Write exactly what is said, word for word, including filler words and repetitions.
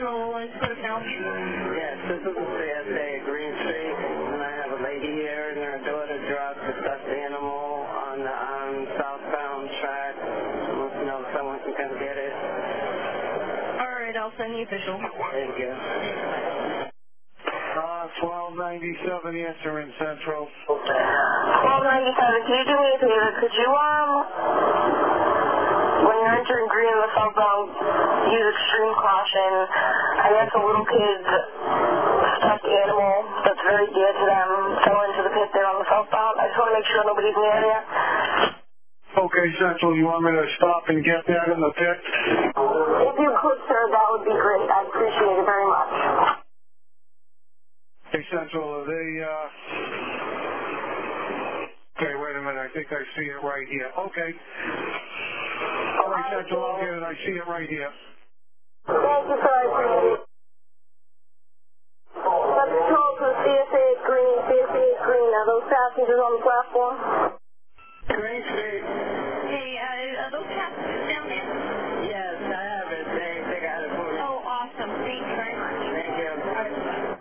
Central Inspector County? Yes, this is the C S A at Green Street, and I have a lady here and her daughter dropped a stuffed animal on the um, southbound track. I want to know if someone can come get it. All right, I'll send the official. Thank you. Uh, twelve ninety-seven, answer in Central. twelve ninety-seven, can you do me a favor? Could you, um, when you're entering green in the southbound, use extreme caution. I guess a little kid's stuffed animal that's very dear to them fell into the pit there on the southbound. I just want to make sure nobody's in the area. Okay, Central, you want me to stop and get that in the pit? If you could, sir, that would be great. I'd appreciate it very much. Hey, Central, are they, uh... Okay, wait a minute, I think I see it right here. Okay. All right, Central, I'll get it. I see it right here. Thank you, sir. I appreciate it. That's the call to the C S A at Green. C S A at Green. Are those passengers on the platform? Green